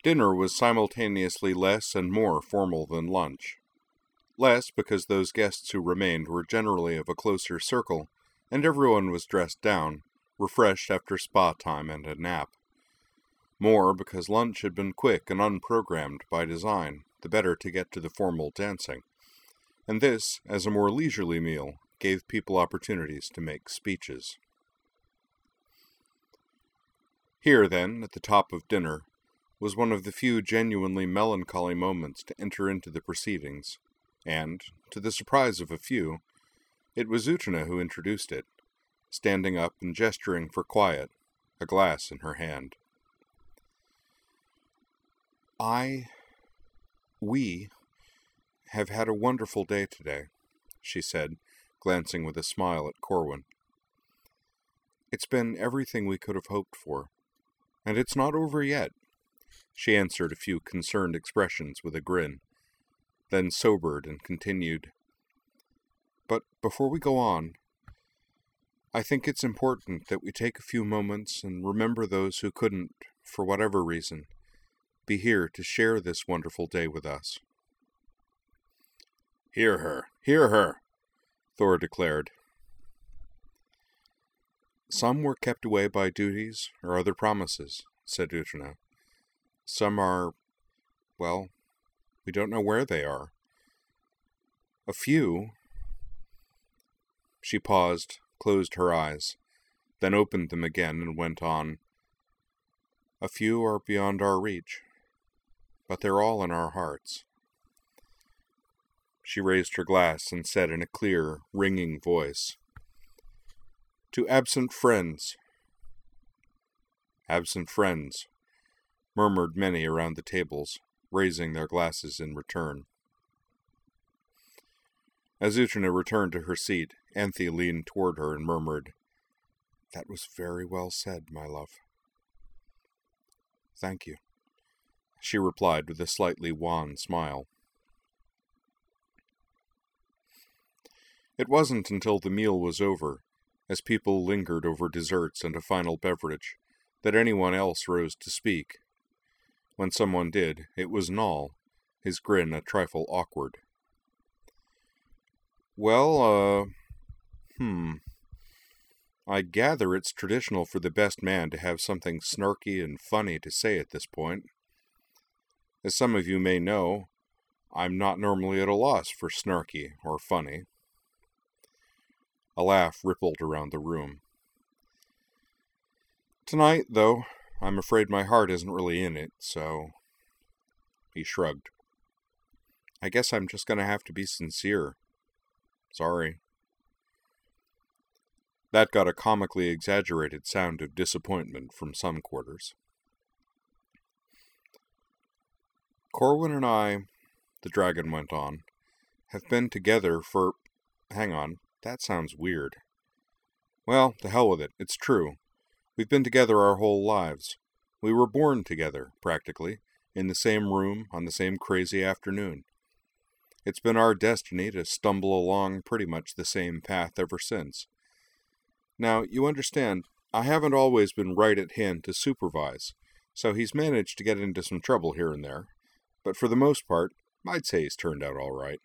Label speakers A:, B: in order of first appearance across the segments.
A: Dinner was simultaneously less and more formal than lunch. Less because those guests who remained were generally of a closer circle, and everyone was dressed down, refreshed after spa time and a nap. More because lunch had been quick and unprogrammed by design, the better to get to the formal dancing. And this, as a more leisurely meal, gave people opportunities to make speeches. Here, then, at the top of dinner, was one of the few genuinely melancholy moments to enter into the proceedings, and, to the surprise of a few, it was Utena who introduced it, standing up and gesturing for quiet, a glass in her hand. We have had a wonderful day today, she said, glancing with a smile at Corwin. It's been everything we could have hoped for, and it's not over yet. She answered a few concerned expressions with a grin, then sobered and continued. But before we go on, I think it's important that we take a few moments and remember those who couldn't, for whatever reason, be here to share this wonderful day with us. Hear her, Thor declared. Some were kept away by duties or other promises, said Utena. Some are, well, we don't know where they are. A few... She paused, closed her eyes, then opened them again and went on. A few are beyond our reach, but they're all in our hearts. She raised her glass and said in a clear, ringing voice, To absent friends. Absent friends, murmured many around the tables, raising their glasses in return. As Utena returned to her seat, Anthe leaned toward her and murmured, That was very well said, my love. Thank you, she replied with a slightly wan smile. It wasn't until the meal was over, as people lingered over desserts and a final beverage, that anyone else rose to speak. When someone did, it was Nall, his grin a trifle awkward. Well, I gather it's traditional for the best man to have something snarky and funny to say at this point. As some of you may know, I'm not normally at a loss for snarky or funny. A laugh rippled around the room. Tonight, though, I'm afraid my heart isn't really in it, so... He shrugged. I guess I'm just going to have to be sincere. Sorry. That got a comically exaggerated sound of disappointment from some quarters. Corwin and I, the dragon went on, have been together for... Hang on, that sounds weird. Well, to hell with it, it's true. We've been together our whole lives. We were born together, practically, in the same room on the same crazy afternoon. It's been our destiny to stumble along pretty much the same path ever since. Now, you understand, I haven't always been right at hand to supervise, so he's managed to get into some trouble here and there, but for the most part, I'd say he's turned out all right.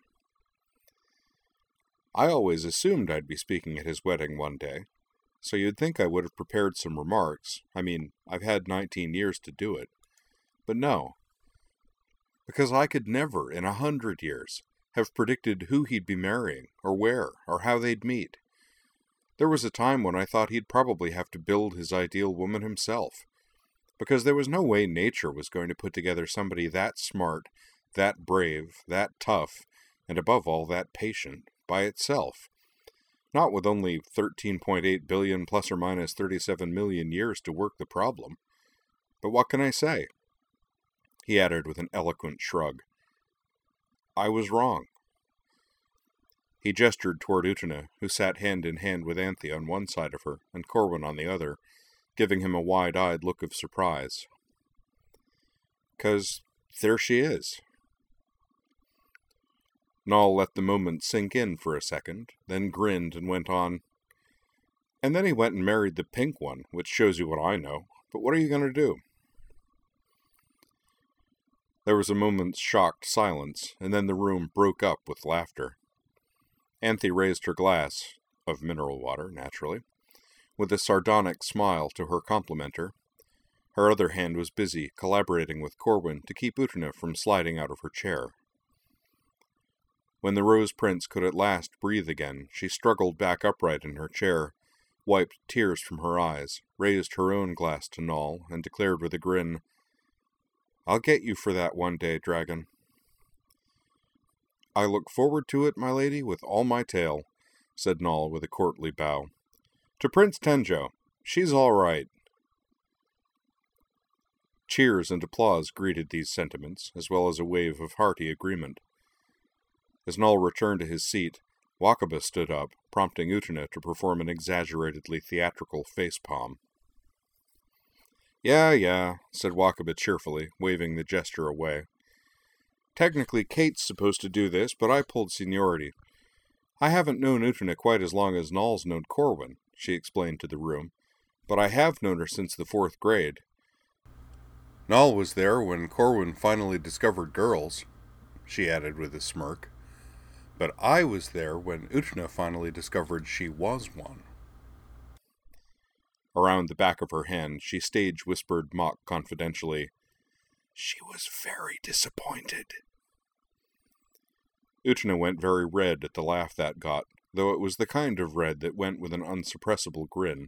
A: I always assumed I'd be speaking at his wedding one day, so you'd think I would have prepared some remarks. I mean, I've had 19 years to do it. But no. Because I could never, in 100 years, have predicted who he'd be marrying, or where, or how they'd meet. There was a time when I thought he'd probably have to build his ideal woman himself, because there was no way nature was going to put together somebody that smart, that brave, that tough, and above all that patient, by itself. Not with only 13.8 billion plus or minus 37 million years to work the problem. But what can I say? He added with an eloquent shrug. I was wrong. He gestured toward Utena, who sat hand in hand with Anthe on one side of her, and Corwin on the other, giving him a wide-eyed look of surprise. 'Cause there she is. Nall let the moment sink in for a second, then grinned and went on. And then he went and married the pink one, which shows you what I know. But what are you going to do? There was a moment's shocked silence, and then the room broke up with laughter. Anthe raised her glass, of mineral water, naturally, with a sardonic smile to her complimenter. Her other hand was busy collaborating with Corwin to keep Utena from sliding out of her chair. When the Rose Prince could at last breathe again, she struggled back upright in her chair, wiped tears from her eyes, raised her own glass to Noll, and declared with a grin, "I'll get you for that one day, dragon." "I look forward to it, my lady, with all my tail," said Noll with a courtly bow. "To Prince Tenjo. She's all right." Cheers and applause greeted these sentiments, as well as a wave of hearty agreement. As Noll returned to his seat, Wakaba stood up, prompting Utena to perform an exaggeratedly theatrical face-palm. Yeah, said Wakaba cheerfully, waving the gesture away. "Technically, Kate's supposed to do this, but I pulled seniority. I haven't known Utena quite as long as Noll's known Corwin," she explained to the room, "but I have known her since the 4th grade. Noll was there when Corwin finally discovered girls," she added with a smirk. "But I was there when Utena finally discovered she was one." Around the back of her hand, she stage-whispered mock confidentially, "She was very disappointed." Utena went very red at the laugh that got, though it was the kind of red that went with an unsuppressible grin.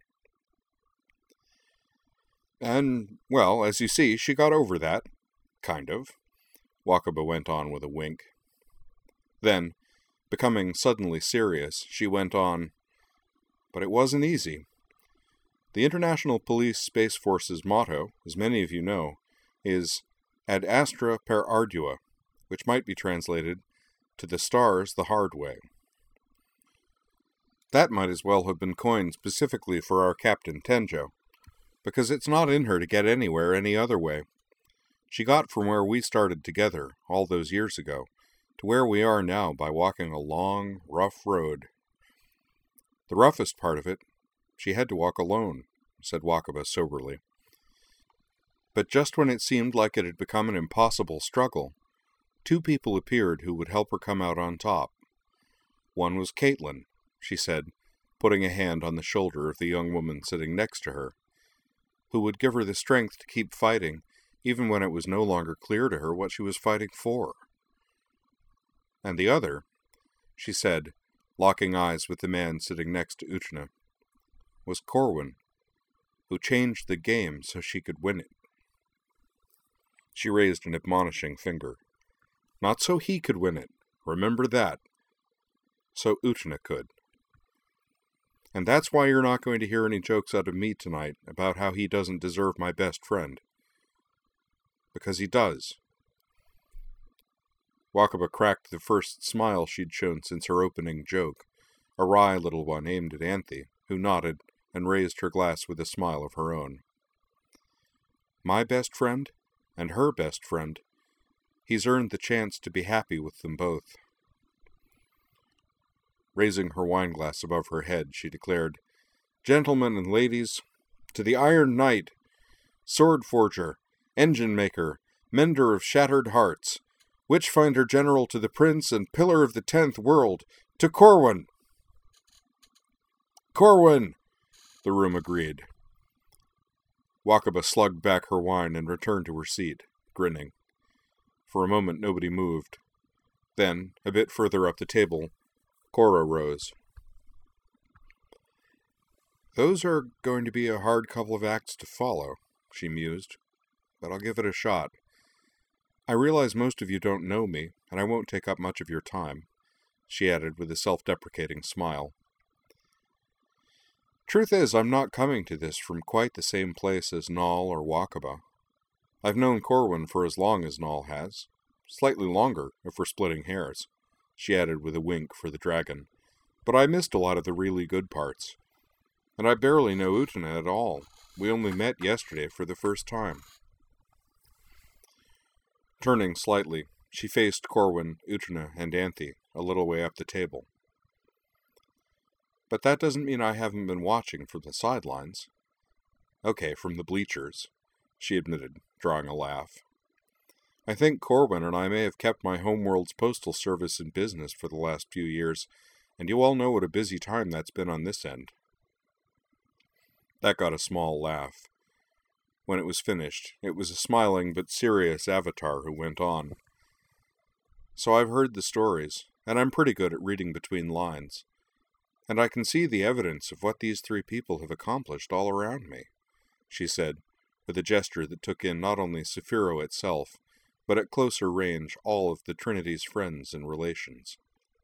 A: "And, well, as you see, she got over that. Kind of," Wakaba went on with a wink. Then, becoming suddenly serious, she went on, "But it wasn't easy. The International Police Space Force's motto, as many of you know, is Ad Astra per Ardua, which might be translated, to the stars the hard way. That might as well have been coined specifically for our Captain Tenjo, because it's not in her to get anywhere any other way. She got from where we started together, all those years ago, to where we are now by walking a long, rough road. The roughest part of it, she had to walk alone," said Wakaba soberly. "But just when it seemed like it had become an impossible struggle, 2 people appeared who would help her come out on top. One was Caitlin," she said, putting a hand on the shoulder of the young woman sitting next to her, "who would give her the strength to keep fighting, even when it was no longer clear to her what she was fighting for. And the other," she said, locking eyes with the man sitting next to Utena, "was Corwin, who changed the game so she could win it." She raised an admonishing finger. "Not so he could win it. Remember that. So Utena could. And that's why you're not going to hear any jokes out of me tonight about how he doesn't deserve my best friend. Because he does." Wakaba cracked the first smile she'd shown since her opening joke, a wry little one aimed at Anthe, who nodded and raised her glass with a smile of her own. "My best friend, and her best friend. He's earned the chance to be happy with them both." Raising her wineglass above her head, she declared, "Gentlemen and ladies, to the Iron Knight, Sword Forger, Engine Maker, Mender of Shattered Hearts, Witchfinder General to the Prince and Pillar of the 10th World, to Corwin!" "Corwin!" the room agreed. Wakaba slugged back her wine and returned to her seat, grinning. For a moment nobody moved. Then, a bit further up the table, Cora rose. "Those are going to be a hard couple of acts to follow," she mused, "but I'll give it a shot. I realize most of you don't know me, and I won't take up much of your time," she added with a self-deprecating smile. "Truth is, I'm not coming to this from quite the same place as Noll or Wakaba. I've known Corwin for as long as Noll has. Slightly longer, if we're splitting hairs," she added with a wink for the dragon. "But I missed a lot of the really good parts. And I barely know Utena at all. We only met yesterday for the first time." Turning slightly, she faced Corwin, Utena, and Anthe a little way up the table. "But that doesn't mean I haven't been watching from the sidelines." "Okay, from the bleachers," she admitted, drawing a laugh. I think Corwin and I may have kept my homeworld's postal service in business for the last few years, and you all know what a busy time that's been on this end." That got a small laugh. When it was finished, it was a smiling but serious Avatar who went on. "So I've heard the stories, and I'm pretty good at reading between lines. And I can see the evidence of what these three people have accomplished all around me," she said, with a gesture that took in not only Saphiro itself, but at closer range all of the Trinity's friends and relations.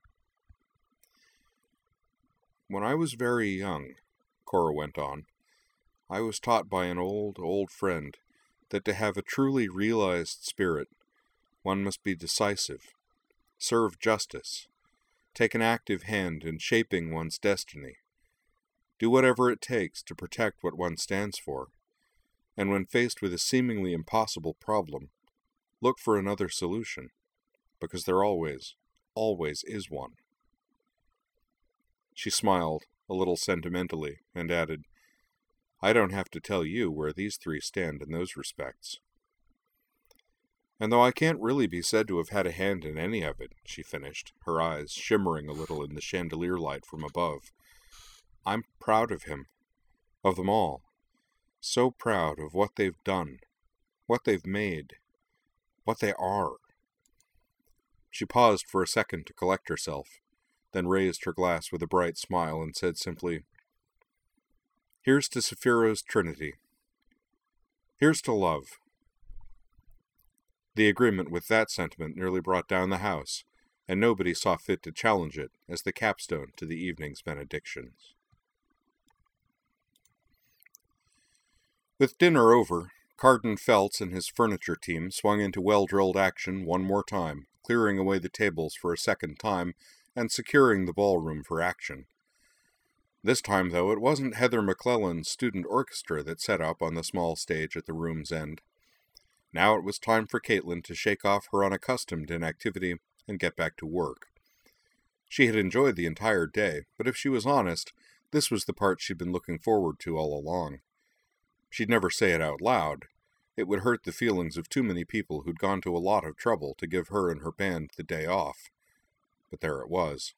A: "When I was very young," Cora went on, "I was taught by an old friend that to have a truly realized spirit, one must be decisive, serve justice, take an active hand in shaping one's destiny, do whatever it takes to protect what one stands for, and when faced with a seemingly impossible problem, look for another solution, because there always is one." She smiled, a little sentimentally, and added, "I don't have to tell you where these three stand in those respects." "And though I can't really be said to have had a hand in any of it," she finished, her eyes shimmering a little in the chandelier light from above, "I'm proud of him, of them all, so proud of what they've done, what they've made, what they are." She paused for a second to collect herself, then raised her glass with a bright smile and said simply, "Here's to Saphiro's Trinity. Here's to love." The agreement with that sentiment nearly brought down the house, and nobody saw fit to challenge it as the capstone to the evening's benedictions. With dinner over, Carden Feltz and his furniture team swung into well-drilled action one more time, clearing away the tables for a second time and securing the ballroom for action. This time, though, it wasn't Heather McClellan's student orchestra that set up on the small stage at the room's end. Now it was time for Caitlin to shake off her unaccustomed inactivity and get back to work. She had enjoyed the entire day, but if she was honest, this was the part she'd been looking forward to all along. She'd never say it out loud. It would hurt the feelings of too many people who'd gone to a lot of trouble to give her and her band the day off. But there it was.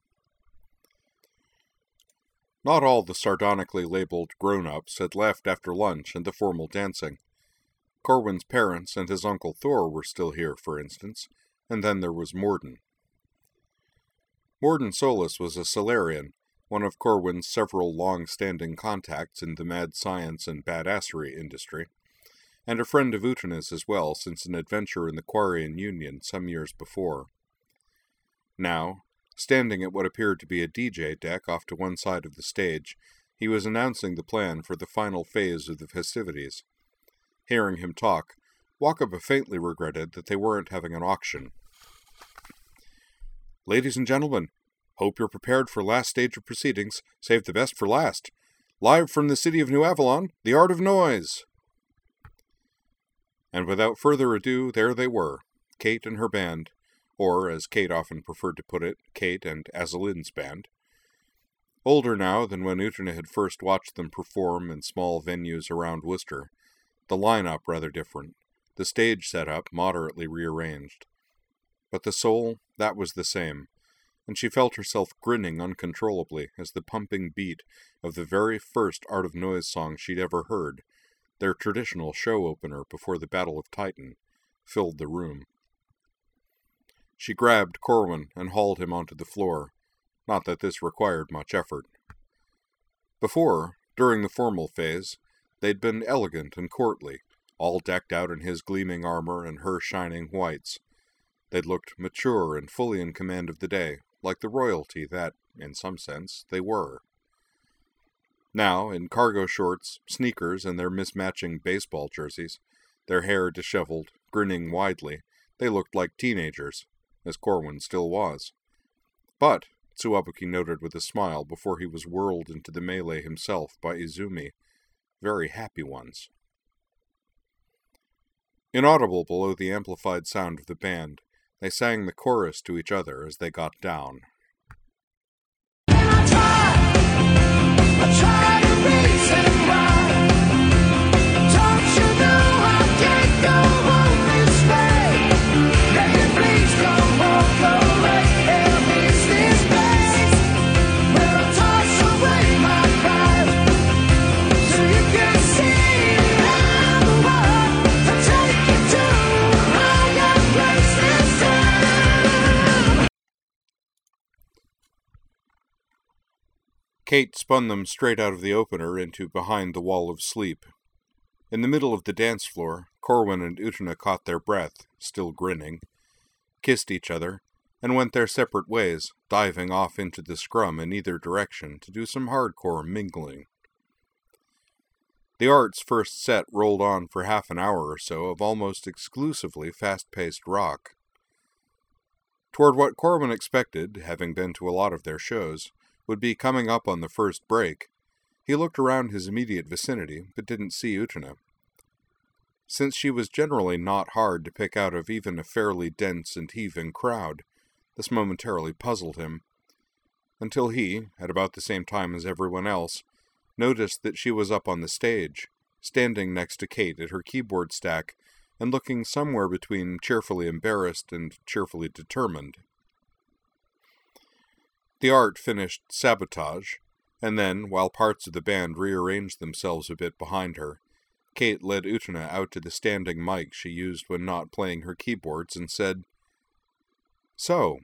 A: Not all the sardonically labeled grown-ups had left after lunch and the formal dancing. Corwin's parents and his Uncle Thor were still here, for instance, and then there was Morden. Morden Solis was a Solarian, one of Corwin's several long-standing contacts in the mad science and badassery industry, and a friend of Utana's as well since an adventure in the Quarian Union some years before. Now, standing at what appeared to be a DJ deck off to one side of the stage, he was announcing the plan for the final phase of the festivities. Hearing him talk, Wakaba faintly regretted that they weren't having an auction. "Ladies and gentlemen, hope you're prepared for last stage of proceedings. Save the best for last. Live from the city of New Avalon, the Art of Noise." And without further ado, there they were, Kate and her band, or, as Kate often preferred to put it, Kate and Azalin's band. Older now than when Utana had first watched them perform in small venues around Worcester, the lineup rather different, the stage setup moderately rearranged. But the soul, that was the same, and she felt herself grinning uncontrollably as the pumping beat of the very first Art of Noise song she'd ever heard, their traditional show opener before the Battle of Titan, filled the room. She grabbed Corwin and hauled him onto the floor, not that this required much effort. Before, during the formal phase, they'd been elegant and courtly, all decked out in his gleaming armor and her shining whites. They'd looked mature and fully in command of the day, like the royalty that, in some sense, they were. Now, in cargo shorts, sneakers, and their mismatching baseball jerseys, their hair disheveled, grinning widely, they looked like teenagers, as Corwin still was. But, Tsuwabuki noted with a smile before he was whirled into the melee himself by Izumi, very happy ones. Inaudible below the amplified sound of the band, they sang the chorus to each other as they got down. I try to race and run. Don't you know I can't go home this way? Kate spun them straight out of the opener into Behind the Wall of Sleep. In the middle of the dance floor, Corwin and Utena caught their breath, still grinning, kissed each other, and went their separate ways, diving off into the scrum in either direction to do some hardcore mingling. The Art's first set rolled on for half an hour or so of almost exclusively fast-paced rock. Toward what Corwin expected, having been to a lot of their shows, would be coming up on the first break, he looked around his immediate vicinity, but didn't see Utena. Since she was generally not hard to pick out of even a fairly dense and heaving crowd, this momentarily puzzled him, until he, at about the same time as everyone else, noticed that she was up on the stage, standing next to Kate at her keyboard stack, and looking somewhere between cheerfully embarrassed and cheerfully determined. The Art finished Sabotage, and then, while parts of the band rearranged themselves a bit behind her, Kate led Utena out to the standing mic she used when not playing her keyboards and said, "So,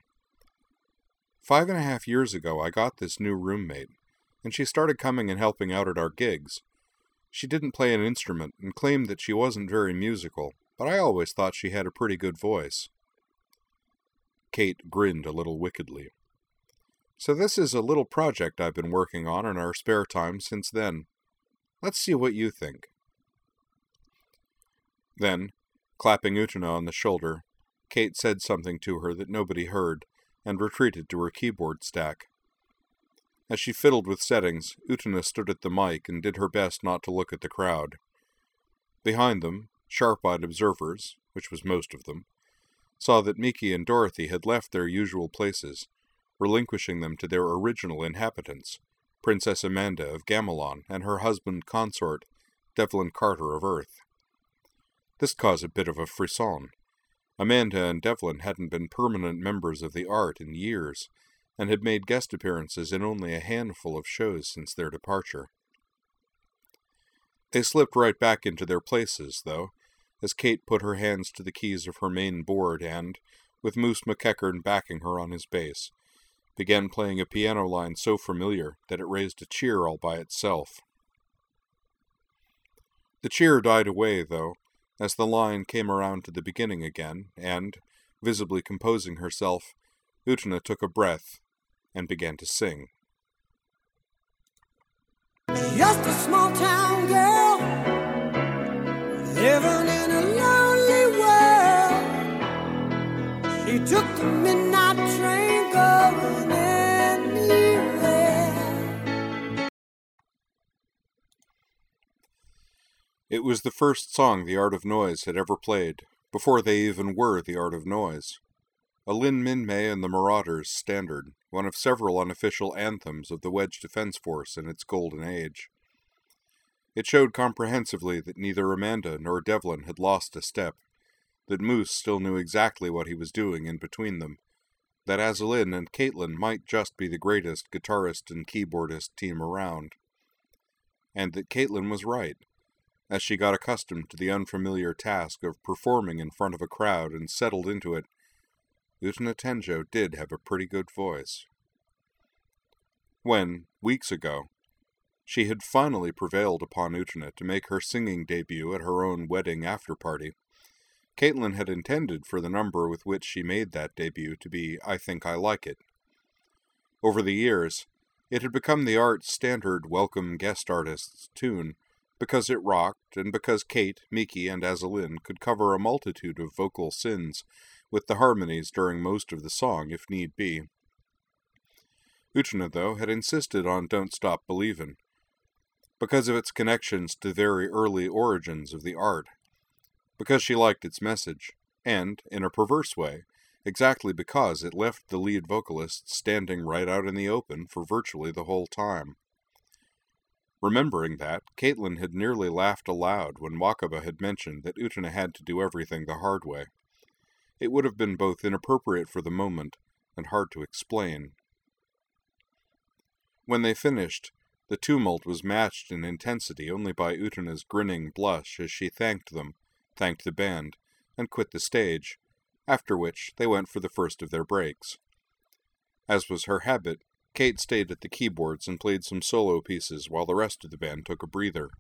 A: 5.5 years ago I got this new roommate, and she started coming and helping out at our gigs. She didn't play an instrument and claimed that she wasn't very musical, but I always thought she had a pretty good voice." Kate grinned a little wickedly. "So this is a little project I've been working on in our spare time since then. Let's see what you think." Then, clapping Utena on the shoulder, Kate said something to her that nobody heard, and retreated to her keyboard stack. As she fiddled with settings, Utena stood at the mic and did her best not to look at the crowd. Behind them, sharp-eyed observers, which was most of them, saw that Miki and Dorothy had left their usual places, relinquishing them to their original inhabitants, Princess Amanda of Gamelon and her husband consort, Devlin Carter of Earth. This caused a bit of a frisson. Amanda and Devlin hadn't been permanent members of the Art in years, and had made guest appearances in only a handful of shows since their departure. They slipped right back into their places, though, as Kate put her hands to the keys of her main board and, with Moose McEachern backing her on his bass, began playing a piano line so familiar that it raised a cheer all by itself. The cheer died away, though, as the line came around to the beginning again, and, visibly composing herself, Utena took a breath and began to sing.
B: Just a small town girl, living in a lonely world. She took the midnight train going anywhere.
A: It was the first song the Art of Noise had ever played, before they even were the Art of Noise. A Lin Min-mei and the Marauders standard, one of several unofficial anthems of the Wedge Defense Force in its golden age. It showed comprehensively that neither Amanda nor Devlin had lost a step, that Moose still knew exactly what he was doing in between them, that Azalin and Caitlin might just be the greatest guitarist and keyboardist team around. And that Caitlin was right, as she got accustomed to the unfamiliar task of performing in front of a crowd and settled into it. Utena Tenjo did have a pretty good voice. When, weeks ago, she had finally prevailed upon Utena to make her singing debut at her own wedding after-party, Caitlin had intended for the number with which she made that debut to be I Think I Like It. Over the years, it had become the Art's standard welcome guest artist's tune, because it rocked, and because Kate, Miki, and Azalin could cover a multitude of vocal sins with the harmonies during most of the song if need be. Utena, though, had insisted on Don't Stop Believin', because of its connections to the very early origins of the Art, because she liked its message, and, in a perverse way, exactly because it left the lead vocalist standing right out in the open for virtually the whole time. Remembering that, Caitlin had nearly laughed aloud when Wakaba had mentioned that Utena had to do everything the hard way. It would have been both inappropriate for the moment and hard to explain. When they finished, the tumult was matched in intensity only by Utena's grinning blush as she thanked them, thanked the band, and quit the stage, after which they went for the first of their breaks. As was her habit, Kate stayed at the keyboards and played some solo pieces while the rest of the band took a breather.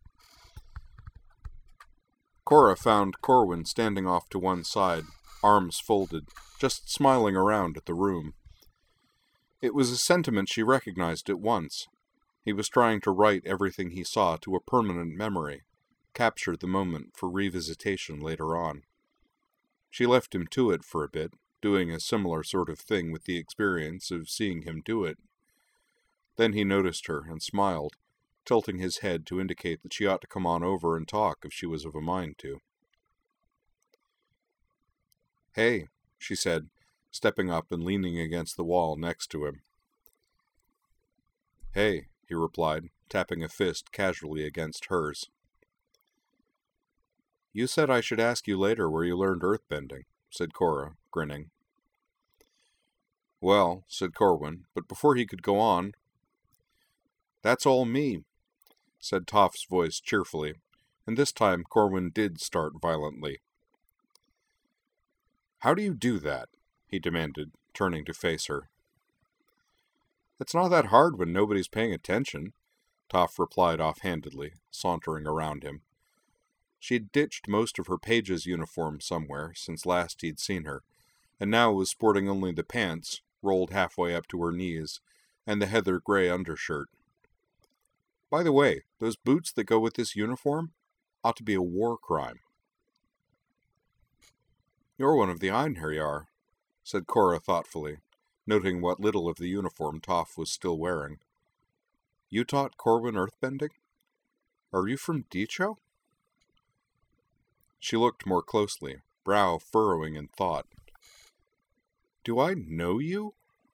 A: Cora found Corwin standing off to one side, arms folded, just smiling around at the room. It was a sentiment she recognized at once. He was trying to write everything he saw to a permanent memory, capture the moment for revisitation later on. She left him to it for a bit, doing a similar sort of thing with the experience of seeing him do it. Then he noticed her and smiled, tilting his head to indicate that she ought to come on over and talk if she was of a mind to. "Hey," she said, stepping up and leaning against the wall next to him. "Hey," he replied, tapping a fist casually against hers. "You said I should ask you later where you learned earthbending," said Cora, grinning. "Well," said Corwin, but before he could go on, "That's all me," said Toph's voice cheerfully, and this time Corwin did start violently. "How do you do that?" he demanded, turning to face her. "It's not that hard when nobody's paying attention," Toph replied offhandedly, sauntering around him. She'd ditched most of her page's uniform somewhere since last he'd seen her, and now was sporting only the pants, rolled halfway up to her knees, and the heather gray undershirt. "By the way, those boots that go with this uniform ought to be a war crime." "You're one of the Einherjar," said Cora thoughtfully, noting what little of the uniform Toph was still wearing. "You taught Corwin earthbending? Are you from Dicho?" She looked more closely, brow furrowing in thought. "Do I know you?"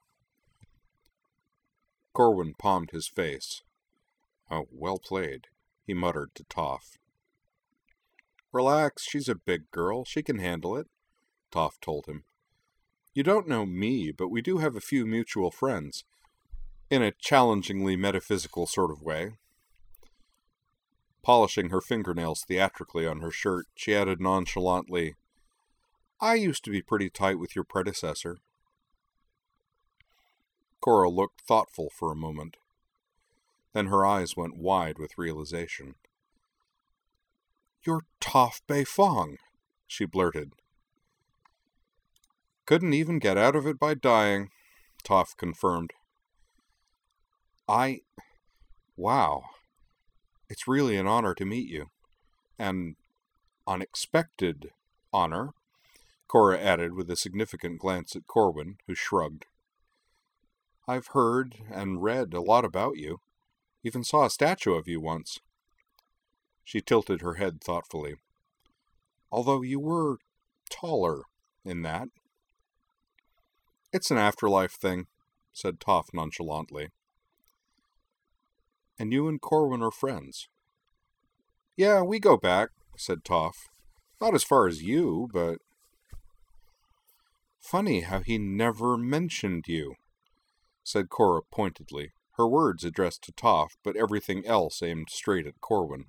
A: Corwin palmed his face. "Oh, well played," he muttered to Toph. "Relax, she's a big girl. She can handle it," Toph told him. "You don't know me, but we do have a few mutual friends, in a challengingly metaphysical sort of way." Polishing her fingernails theatrically on her shirt, she added nonchalantly, "I used to be pretty tight with your predecessor." Cora looked thoughtful for a moment. Then her eyes went wide with realization. "You're Toph Beifong," she blurted. "Couldn't even get out of it by dying," Toph confirmed. Wow. It's really an honor to meet you. An unexpected honor," Cora added with a significant glance at Corwin, who shrugged. "I've heard and read a lot about you. Even saw a statue of you once." She tilted her head thoughtfully. "Although you were taller in that." "It's an afterlife thing," said Toph nonchalantly. "And you and Corwin are friends?" "Yeah, we go back," said Toph. "Not as far as you, but—" "Funny how he never mentioned you," said Cora pointedly, her words addressed to Toph, but everything else aimed straight at Corwin.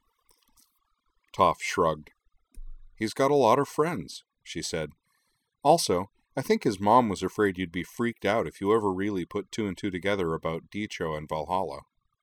A: Toph shrugged. "He's got a lot of friends," she said. "Also, I think his mom was afraid you'd be freaked out if you ever really put two and two together about Dicho and Valhalla."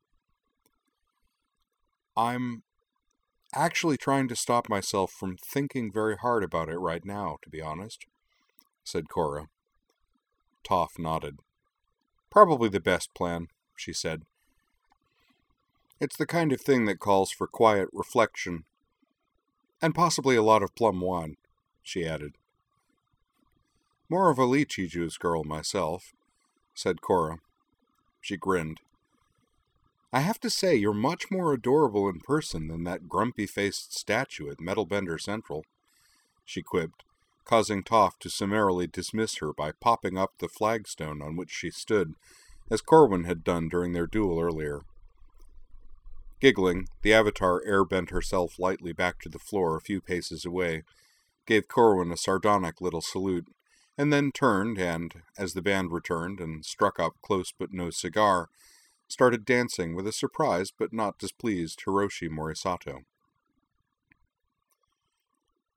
A: "I'm actually trying to stop myself from thinking very hard about it right now, to be honest," said Cora. Toph nodded. "Probably the best plan," she said. "It's the kind of thing that calls for quiet reflection. And possibly a lot of plum wine," she added. "More of a lychee juice girl myself," said Cora. She grinned. "I have to say you're much more adorable in person than that grumpy-faced statue at Metalbender Central," she quipped, causing Toph to summarily dismiss her by popping up the flagstone on which she stood, as Corwin had done during their duel earlier. Giggling, the Avatar airbent herself lightly back to the floor a few paces away, gave Corwin a sardonic little salute, and then turned and, as the band returned and struck up Close But No Cigar, started dancing with a surprised but not displeased Hiroshi Morisato.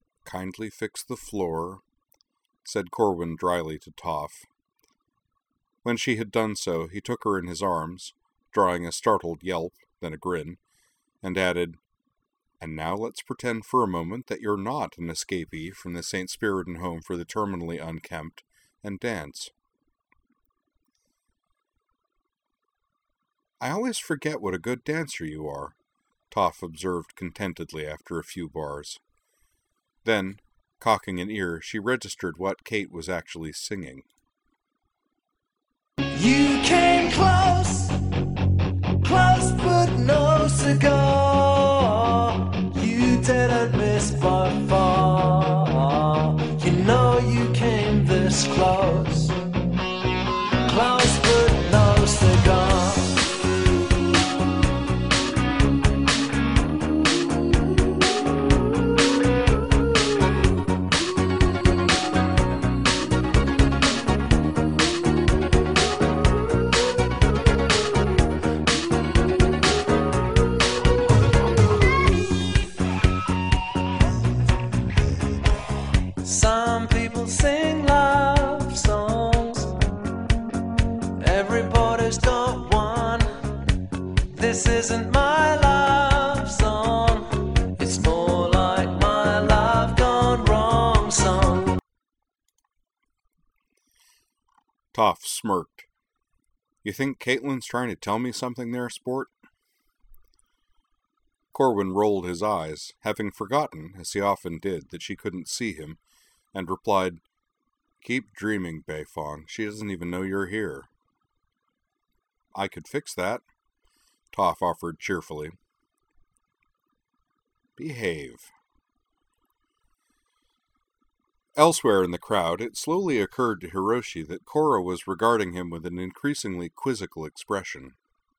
A: "Kindly fix the floor," said Corwin dryly to Toph. When she had done so, he took her in his arms, drawing a startled yelp, then a grin, and added, "And now let's pretend for a moment that you're not an escapee from the St. Spiritan Home for the Terminally Unkempt, and dance." "I always forget what a good dancer you are," Toph observed contentedly after a few bars. Then, cocking an ear, she registered what Kate was actually singing.
B: You came close, close but no cigar. You didn't miss by far. You know you came this close, close but no cigar. Some people sing love songs. Everybody's got one. This isn't my love song. It's more like my love gone wrong song.
A: Toph smirked. "You think Caitlin's trying to tell me something there, sport?" Corwin rolled his eyes, having forgotten, as he often did, that she couldn't see him, and replied, "Keep dreaming, Beifong. She doesn't even know you're here." "I could fix that," Toph offered cheerfully. "Behave." Elsewhere in the crowd, it slowly occurred to Hiroshi that Korra was regarding him with an increasingly quizzical expression.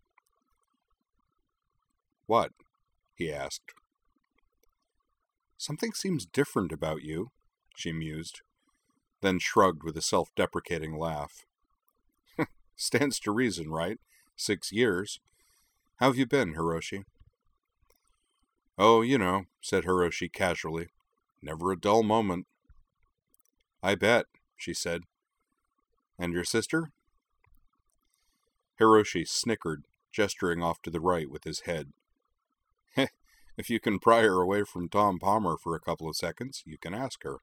A: "What?" he asked. "Something seems different about you," she mused, then shrugged with a self-deprecating laugh. "Stands to reason, right? 6 years. How have you been, Hiroshi?" "Oh, you know," said Hiroshi casually. "Never a dull moment." "I bet," she said. "And your sister?" Hiroshi snickered, gesturing off to the right with his head. "If you can pry her away from Tom Palmer for a couple of seconds, you can ask her."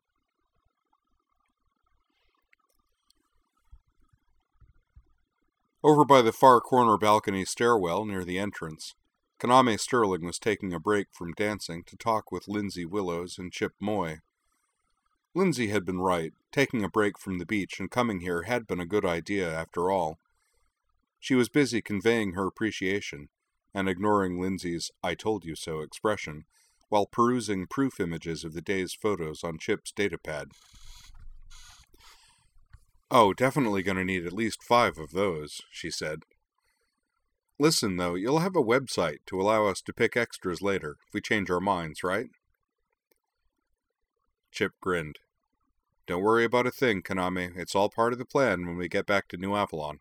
A: Over by the far corner balcony stairwell near the entrance, Kaname Sterling was taking a break from dancing to talk with Lindsay Willows and Chip Moy. Lindsay had been right. Taking a break from the beach and coming here had been a good idea after all. She was busy conveying her appreciation and ignoring Lindsay's "I told you so" expression while perusing proof images of the day's photos on Chip's datapad. "Oh, definitely going to need at least 5 of those," she said. "Listen, though, you'll have a website to allow us to pick extras later if we change our minds, right?" Chip grinned. "Don't worry about a thing, Kaname. It's all part of the plan when we get back to New Avalon."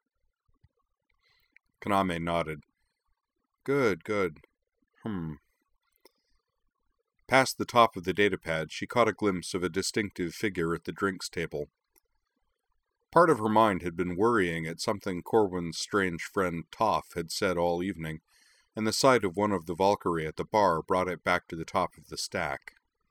A: Kaname nodded. Good. Past the top of the datapad, she caught a glimpse of a distinctive figure at the drinks table. Part of her mind had been worrying at something Corwin's strange friend Toph had said all evening, and the sight of one of the Valkyrie at the bar brought it back to the top of the stack.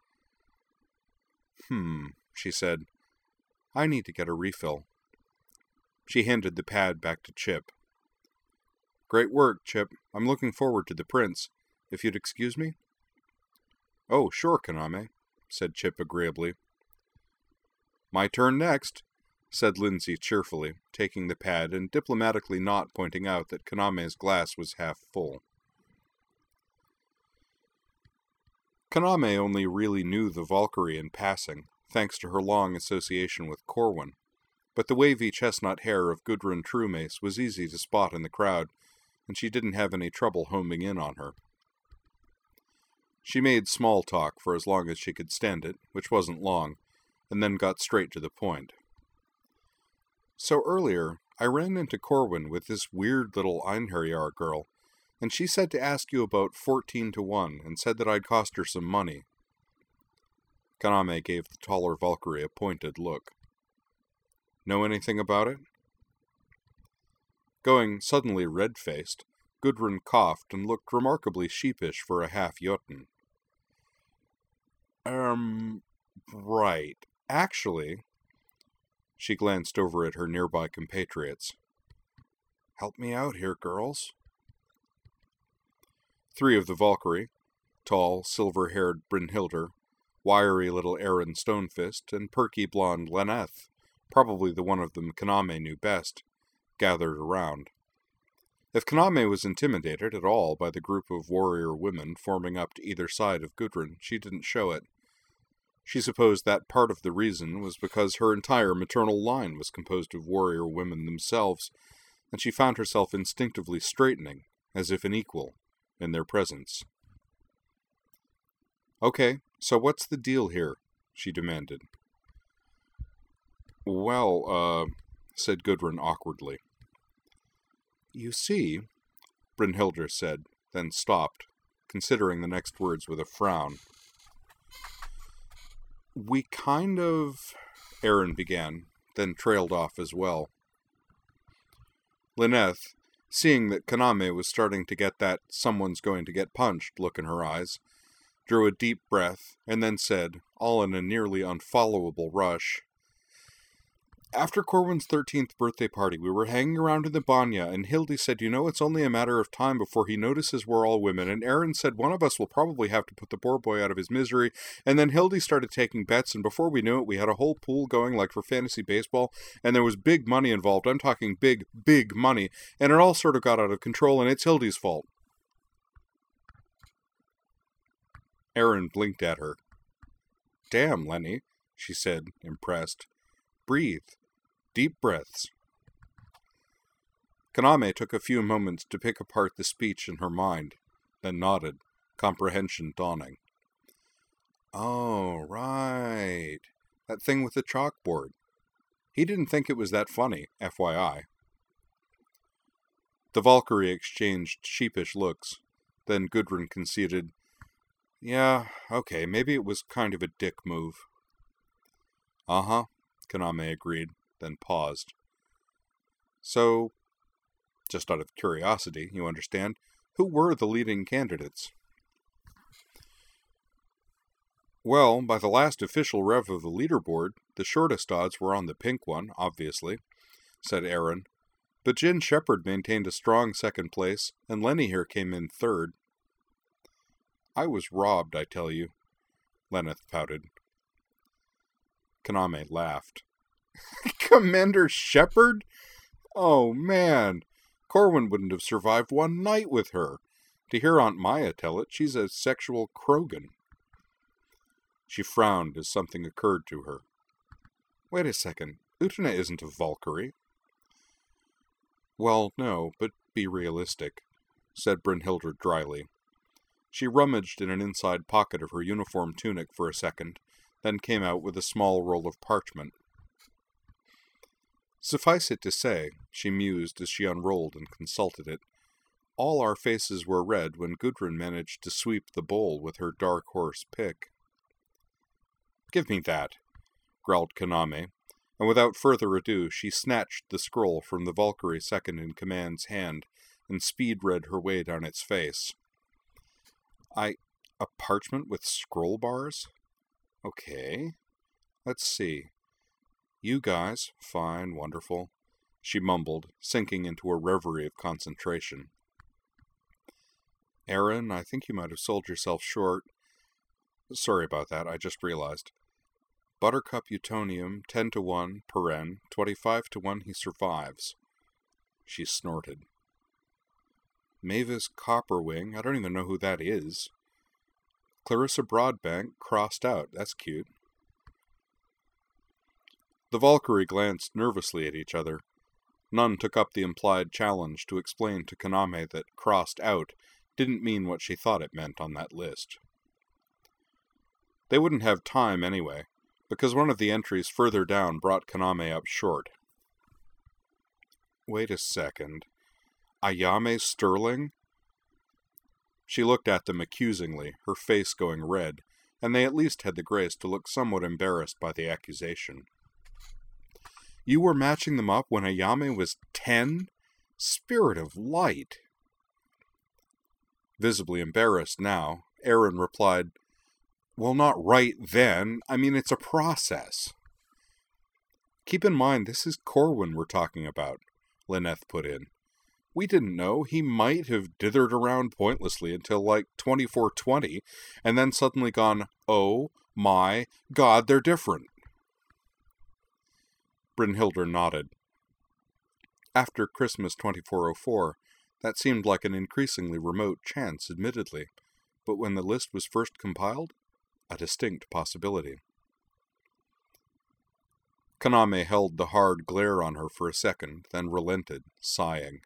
A: She said. "I need to get a refill." She handed the pad back to Chip. "Great work, Chip. I'm looking forward to the prints. If you'd excuse me?" "Oh, sure, Kaname," said Chip agreeably. "My turn next," said Lindsay cheerfully, taking the pad and diplomatically not pointing out that Kaname's glass was half full. Kaname only really knew the Valkyrie in passing, thanks to her long association with Corwin, but the wavy chestnut hair of Gudrun Truemace was easy to spot in the crowd, and she didn't have any trouble homing in on her. She made small talk for as long as she could stand it, which wasn't long, and then got straight to the point. "So earlier, I ran into Corwin with this weird little Einherjar girl, and she said to ask you about 14-1 and said that I'd cost her some money." Kaname gave the taller Valkyrie a pointed look. "Know anything about it?" Going suddenly red-faced, Gudrun coughed and looked remarkably sheepish for a half-Jotun. Right. Actually, she glanced over at her nearby compatriots. Help me out here, girls. 3 of the Valkyrie, tall, silver-haired Brynhildr, wiry little Aaron Stonefist, and perky blonde Lenneth, probably the one of them Kaname knew best, gathered around. If Kaname was intimidated at all by the group of warrior women forming up to either side of Gudrun, she didn't show it. She supposed that part of the reason was because her entire maternal line was composed of warrior women themselves, and she found herself instinctively straightening, as if an equal, in their presence. Okay, so what's the deal here? She demanded. Well, said Gudrun awkwardly. You see, Brynhildr said, then stopped, considering the next words with a frown. We kind of... Aaron began, then trailed off as well. Lenneth, seeing that Kaname was starting to get that someone's going to get punched look in her eyes, drew a deep breath, and then said, all in a nearly unfollowable rush, After Corwin's 13th birthday party, we were hanging around in the banya, and Hildy said, it's only a matter of time before he notices we're all women, and Aaron said one of us will probably have to put the poor boy out of his misery, and then Hildy started taking bets, and before we knew it, we had a whole pool going like for fantasy baseball, and there was big money involved. I'm talking big, big money, and it all sort of got out of control, and it's Hildy's fault. Aaron blinked at her. Damn, Lenny, she said, impressed. Breathe. Deep breaths. Kaname took a few moments to pick apart the speech in her mind, then nodded, comprehension dawning. Oh, right. That thing with the chalkboard. He didn't think it was that funny, FYI. The Valkyrie exchanged sheepish looks. Then Gudrun conceded, Yeah, okay, maybe it was kind of a dick move. Uh-huh, Kaname agreed, then paused. So, just out of curiosity, you understand, who were the leading candidates? Well, by the last official rev of the leaderboard, the shortest odds were on the pink one, obviously, said Aaron. But Jin Shepard maintained a strong second place, and Lenny here came in third. I was robbed, I tell you, Lenneth pouted. Kaname laughed. Commander Shepard? Oh, man. Corwin wouldn't have survived one night with her. To hear Aunt Maya tell it, she's a sexual Krogan. She frowned as something occurred to her. Wait a second. Utena isn't a Valkyrie. Well, no, but be realistic, said Brynhildr dryly. She rummaged in an inside pocket of her uniform tunic for a second, then came out with a small roll of parchment. Suffice it to say, she mused as she unrolled and consulted it, all our faces were red when Gudrun managed to sweep the bowl with her dark horse pick. Give me that, growled Kaname, and without further ado she snatched the scroll from the Valkyrie second-in-command's hand and speed-read her way down its face. A parchment with scroll bars? Okay. Let's see. You guys, fine, wonderful, she mumbled, sinking into a reverie of concentration. Aaron, I think you might have sold yourself short. Sorry about that, I just realized. Buttercup Utonium, 10-1, paren, 25-1 he survives. She snorted. Mavis Copperwing, I don't even know who that is. Clarissa Broadbank, crossed out, that's cute. The Valkyrie glanced nervously at each other. None took up the implied challenge to explain to Kaname that crossed out didn't mean what she thought it meant on that list. They wouldn't have time anyway, because one of the entries further down brought Kaname up short. Wait a second. Ayame Sterling? She looked at them accusingly, her face going red, and they at least had the grace to look somewhat embarrassed by the accusation. You were matching them up when Ayame was 10? Spirit of Light. Visibly embarrassed now, Aaron replied, "Well, not right then. I mean, it's a process." "Keep in mind, this is Corwin we're talking about," Lyneth put in. "We didn't know. He might have dithered around pointlessly until like 2420, and then suddenly gone, oh my God, they're different." Brynhildr nodded. After Christmas 2404, that seemed like an increasingly remote chance, admittedly, but when the list was first compiled, a distinct possibility. Kaname held the hard glare on her for a second, then relented, sighing.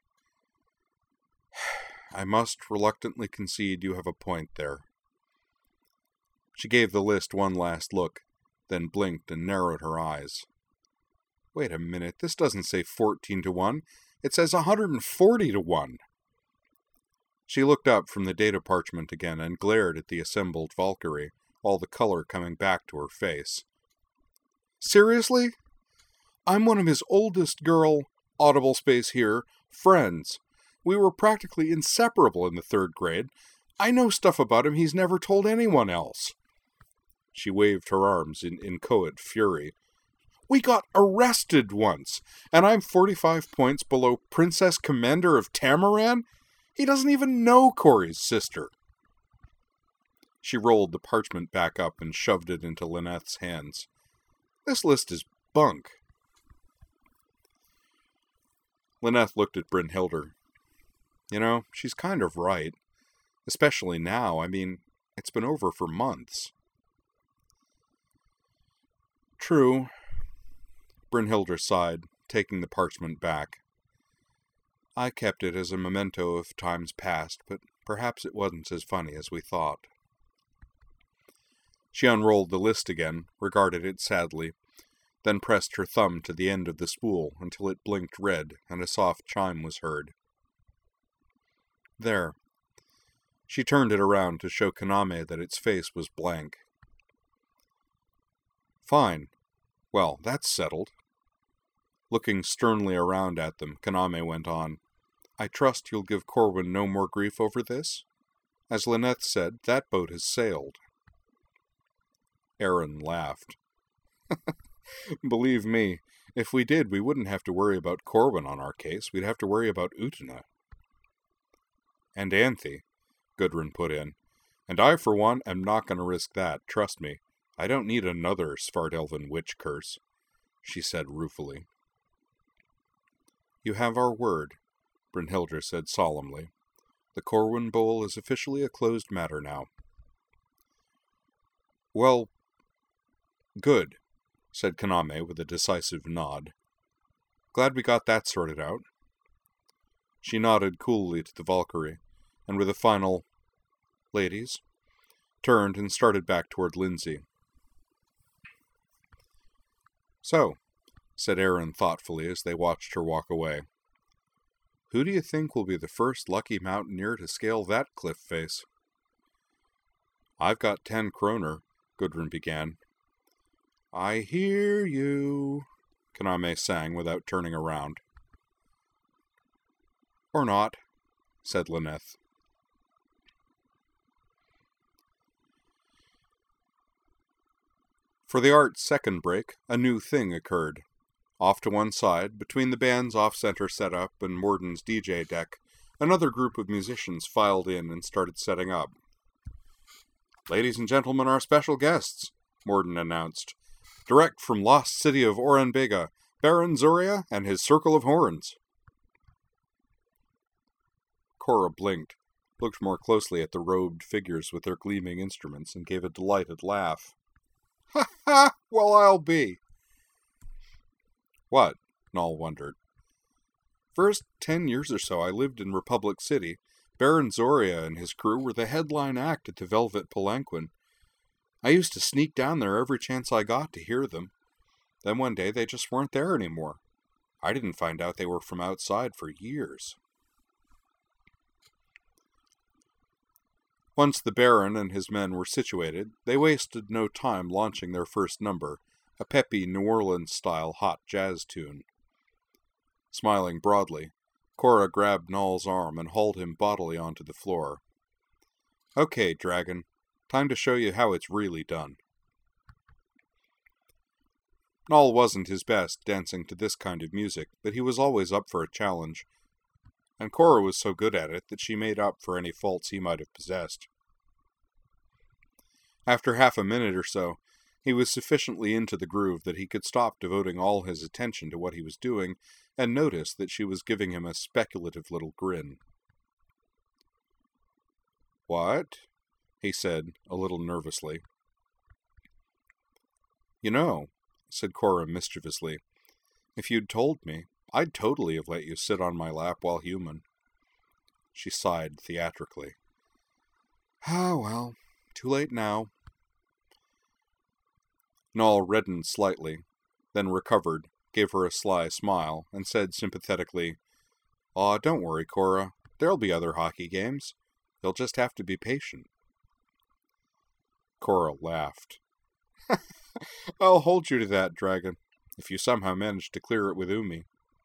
A: "I must reluctantly concede you have a point there." She gave the list one last look, then blinked and narrowed her eyes. "Wait a minute, this doesn't say 14-1. It says 140-1. She looked up from the data parchment again and glared at the assembled Valkyrie, all the color coming back to her face. "Seriously? I'm one of his oldest girl, audible space here, friends. We were practically inseparable in the 3rd grade. I know stuff about him he's never told anyone else." She waved her arms in inchoate fury. "We got arrested once, and I'm 45 points below Princess Commander of Tamaran? He doesn't even know Corey's sister." She rolled the parchment back up and shoved it into Lyneth's hands. "This list is bunk." Lyneth looked at Brynhildr. You know, she's kind of right. Especially now. I mean, it's been over for months. "True." Brynhildr sighed, taking the parchment back. "I kept it as a memento of times past, but perhaps it wasn't as funny as we thought." She unrolled the list again, regarded it sadly, then pressed her thumb to the end of the spool until it blinked red and a soft chime was heard. "There." She turned it around to show Kaname that its face was blank. "Fine. Well, that's settled." Looking sternly around at them, Kaname went on, "I trust you'll give Corwin no more grief over this? As Lyneth said, that boat has sailed." Aaron laughed. "Believe me, if we did, we wouldn't have to worry about Corwin on our case. We'd have to worry about Utena." "And Anthe," Gudrun put in. "And I, for one, am not going to risk that, trust me. I don't need another Svardelven witch curse," she said ruefully. "You have our word," Brynhildr said solemnly. "The Corwin Bowl is officially a closed matter now." "Well, good," said Kaname with a decisive nod. "Glad we got that sorted out." She nodded coolly to the Valkyrie, and with a final, "Ladies," turned and started back toward Lindsay. "So," said Aaron thoughtfully as they watched her walk away, "who do you think will be the first lucky mountaineer to scale that cliff face?" "I've got 10 kroner," Gudrun began. "I hear you," Kaname sang without turning around. "Or not," said Lyneth. For the art's second break, a new thing occurred. Off to one side, between the band's off-center setup and Morden's DJ deck, another group of musicians filed in and started setting up. "Ladies and gentlemen, our special guests," Morden announced. "Direct from lost city of Orenbega, Baron Zuria and his Circle of Horns." Cora blinked, looked more closely at the robed figures with their gleaming instruments, and gave a delighted laugh. "Ha ha! Well, I'll be!" "What?" Null wondered. "First 10 years or so I lived in Republic City. Baron Zoria and his crew were the headline act at the Velvet Palanquin. I used to sneak down there every chance I got to hear them. Then one day they just weren't there anymore. I didn't find out they were from outside for years." Once the Baron and his men were situated, they wasted no time launching their first number, a peppy New Orleans-style hot jazz tune. Smiling broadly, Cora grabbed Noel's arm and hauled him bodily onto the floor. Okay, dragon. Time to show you how it's really done. Noel wasn't his best dancing to this kind of music, but he was always up for a challenge, and Cora was so good at it that she made up for any faults he might have possessed. After half a minute or so, he was sufficiently into the groove that he could stop devoting all his attention to what he was doing and notice that she was giving him a speculative little grin. "What?" he said, a little nervously. "You know," said Cora mischievously, "if you'd told me, I'd totally have let you sit on my lap while human." She sighed theatrically. "Ah, well, too late now." Noel reddened slightly, then recovered, gave her a sly smile, and said sympathetically, "Aw, don't worry, Cora. There'll be other hockey games. You'll just have to be patient." Cora laughed. "I'll hold you to that, dragon, if you somehow manage to clear it with Umi."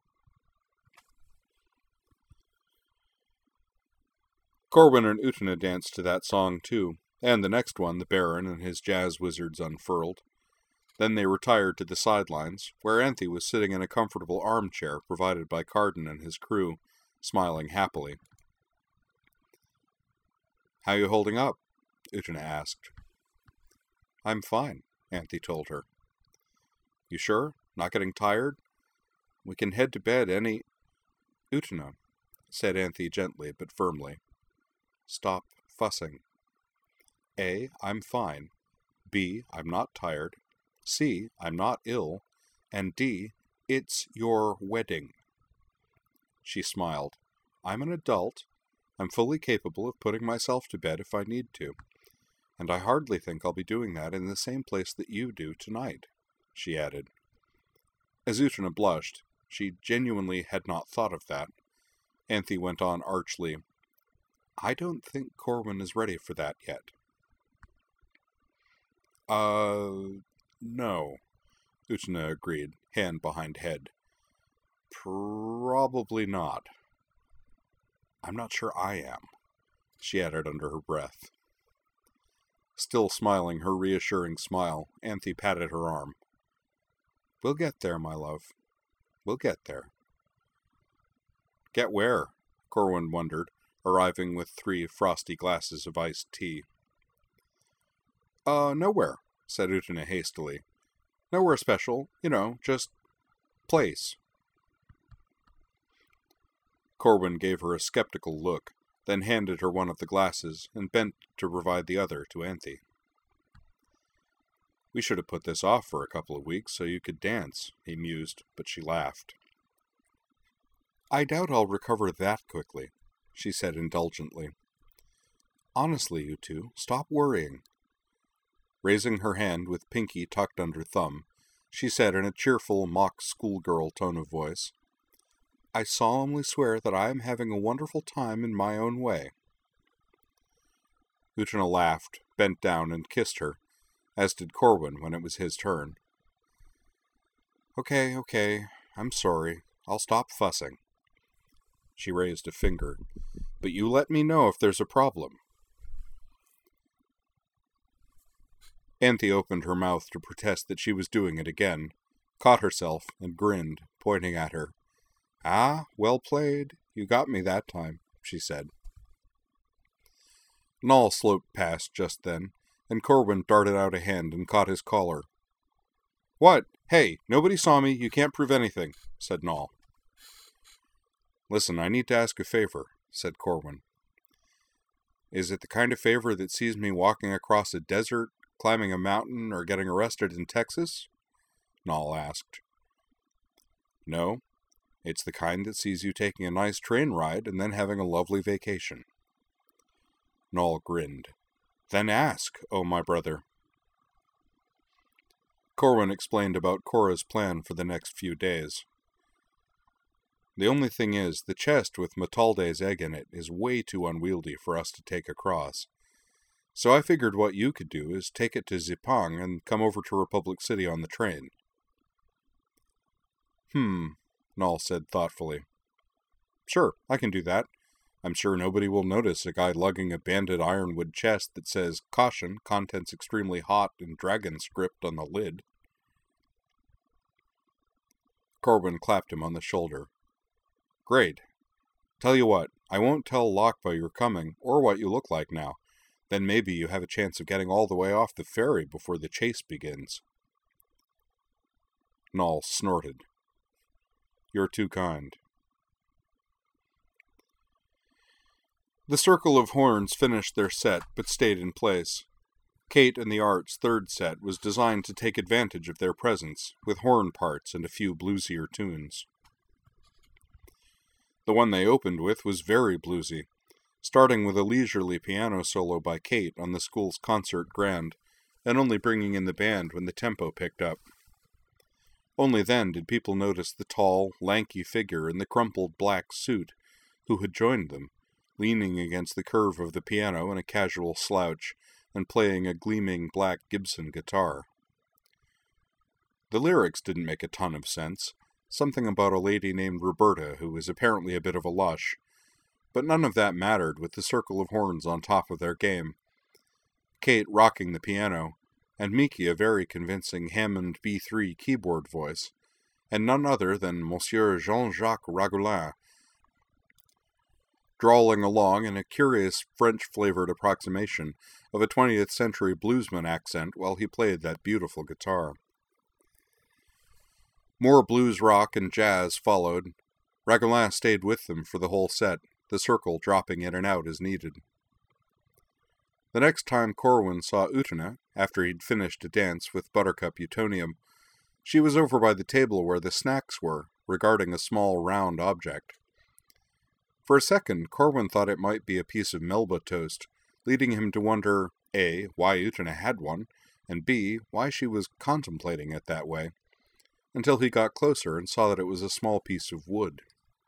A: Corwin and Utena danced to that song too, and the next one the Baron and his jazz wizards unfurled. Then they retired to the sidelines, where Anthe was sitting in a comfortable armchair provided by Carden and his crew, smiling happily. "How you holding up?" Utena asked. "I'm fine," Anthe told her. "You sure? Not getting tired? We can head to bed any—" "Utena," said Anthe gently but firmly, "stop fussing. A, I'm fine. B, I'm not tired. C, I'm not ill. And D, it's your wedding." She smiled. "I'm an adult. I'm fully capable of putting myself to bed if I need to. And I hardly think I'll be doing that in the same place that you do tonight," she added. As Utena blushed, she genuinely had not thought of that. Anthe went on archly, "I don't think Corwin is ready for that yet." No," Utena agreed, hand behind head. "Probably not. I'm not sure I am," she added under her breath. Still smiling her reassuring smile, Anthe patted her arm. "We'll get there, my love. We'll get there." "Get where?" Corwin wondered, arriving with 3 frosty glasses of iced tea. Nowhere," said Utena hastily. "Nowhere special, just place." Corwin gave her a skeptical look, then handed her one of the glasses and bent to provide the other to Anthe. "We should have put this off for a couple of weeks so you could dance," he mused, but she laughed. "I doubt I'll recover that quickly," she said indulgently. "Honestly, you two, stop worrying." Raising her hand with pinky tucked under thumb, she said in a cheerful mock schoolgirl tone of voice, "I solemnly swear that I am having a wonderful time in my own way." Utena laughed, bent down, and kissed her, as did Corwin when it was his turn. Okay, I'm sorry. I'll stop fussing." She raised a finger. "But you let me know if there's a problem." Anthe opened her mouth to protest that she was doing it again, caught herself, and grinned, pointing at her. "Ah, well played. You got me that time," she said. Noel sloped past just then, and Corwin darted out a hand and caught his collar. "What? Hey, nobody saw me. You can't prove anything," said Noel. "Listen, I need to ask a favor," said Corwin. "Is it the kind of favor that sees me walking across a desert, climbing a mountain, or getting arrested in Texas?" Noel asked. "No, it's the kind that sees you taking a nice train ride and then having a lovely vacation." Noel grinned. "Then ask, oh my brother." Corwin explained about Cora's plan for the next few days. "The only thing is, the chest with Matalde's egg in it is way too unwieldy for us to take across. So I figured what you could do is take it to Zipang and come over to Republic City on the train." Noel said thoughtfully. Sure, I can do that. I'm sure nobody will notice a guy lugging a banded ironwood chest that says, "Caution, contents extremely hot" in dragon script on the lid. Corwin clapped him on the shoulder. Great. Tell you what, I won't tell Lockbow you're coming, or what you look like now. Then maybe you have a chance of getting all the way off the ferry before the chase begins. Noll snorted. You're too kind. The Circle of Horns finished their set, but stayed in place. Kate and the Art's third set was designed to take advantage of their presence, with horn parts and a few bluesier tunes. The one they opened with was very bluesy, starting with a leisurely piano solo by Kate on the school's concert grand, and only bringing in the band when the tempo picked up. Only then did people notice the tall, lanky figure in the crumpled black suit who had joined them, leaning against the curve of the piano in a casual slouch and playing a gleaming black Gibson guitar. The lyrics didn't make a ton of sense, something about a lady named Roberta who was apparently a bit of a lush, but none of that mattered with the Circle of Horns on top of their game. Kate rocking the piano, and Miki a very convincing Hammond B3 keyboard voice, and none other than Monsieur Jean-Jacques Ragoulin, drawling along in a curious French-flavored approximation of a 20th century bluesman accent while he played that beautiful guitar. More blues rock and jazz followed. Ragoulin stayed with them for the whole set, the circle dropping in and out as needed. The next time Corwin saw Utena, after he'd finished a dance with Buttercup Utonium, she was over by the table where the snacks were, regarding a small round object. For a second, Corwin thought it might be a piece of Melba toast, leading him to wonder, A, why Utena had one, and B, why she was contemplating it that way, until he got closer and saw that it was a small piece of wood.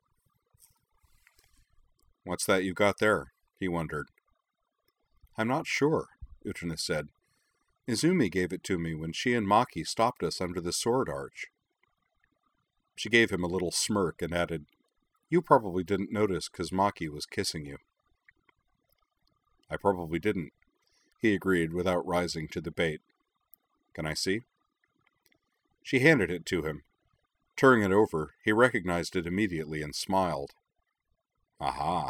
A: What's that you got there? He wondered. I'm not sure, Utena said. Izumi gave it to me when she and Maki stopped us under the sword arch. She gave him a little smirk and added, You probably didn't notice 'cause Maki was kissing you. I probably didn't, he agreed without rising to the bait. Can I see? She handed it to him. Turning it over, he recognized it immediately and smiled. Aha.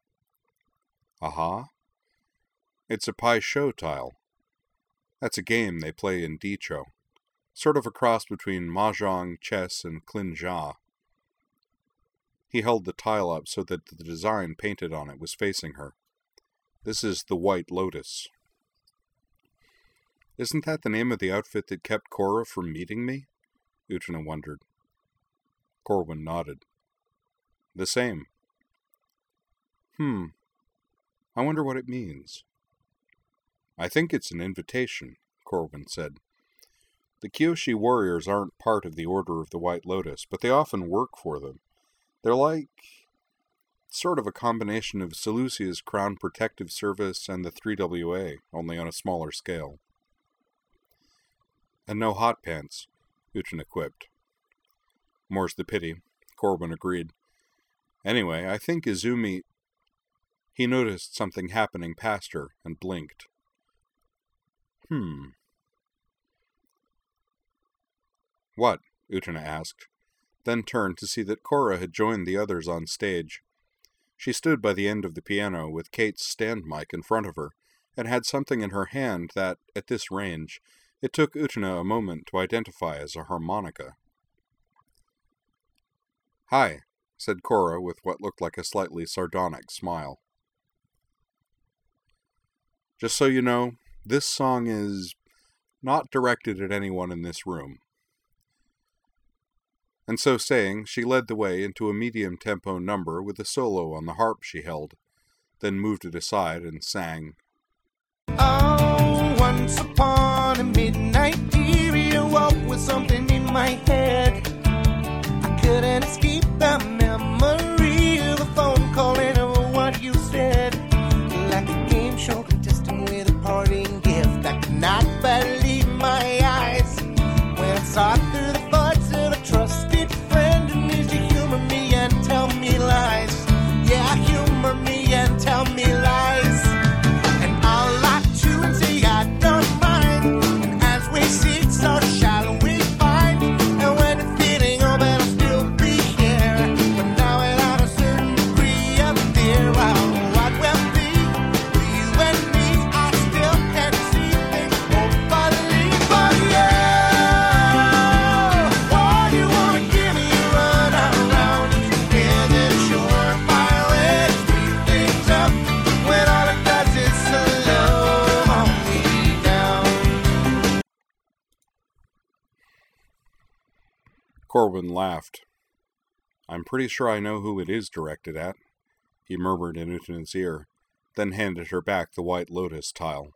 A: Aha? It's a Pai Sho tile. That's a game they play in Dicho, sort of a cross between Mahjong, chess, and Klin Jia. He held the tile up so that the design painted on it was facing her. This is the White Lotus. Isn't that the name of the outfit that kept Cora from meeting me? Utena wondered. Corwin nodded. The same. I wonder what it means. I think it's an invitation, Corwin said. The Kyoshi warriors aren't part of the Order of the White Lotus, but they often work for them. They're like sort of a combination of Seleucia's Crown Protective Service and the 3WA, only on a smaller scale. And no hot pants, Utena quipped. More's the pity, Corwin agreed. Anyway, I think Izumi... He noticed something happening past her and blinked. What? Utena asked, then turned to see that Cora had joined the others on stage. She stood by the end of the piano with Kate's stand mic in front of her, and had something in her hand that, at this range, it took Utena a moment to identify as a harmonica. Hi, said Cora with what looked like a slightly sardonic smile. Just so you know, this song is not directed at anyone in this room. And so saying, she led the way into a medium-tempo number with a solo on the harp she held, then moved it aside and sang.
B: Oh, once upon a midnight eerie awoke with something in my head. I couldn't escape the memory of a phone call and of what you said. Like a game show contestant with a parting gift. I could not believe my eyes when I saw through the thoughts of a trusted friend. And used to humor me and tell me lies.
A: Corwin laughed. "I'm pretty sure I know who it is directed at," he murmured in Utena's ear, then handed her back the White Lotus tile.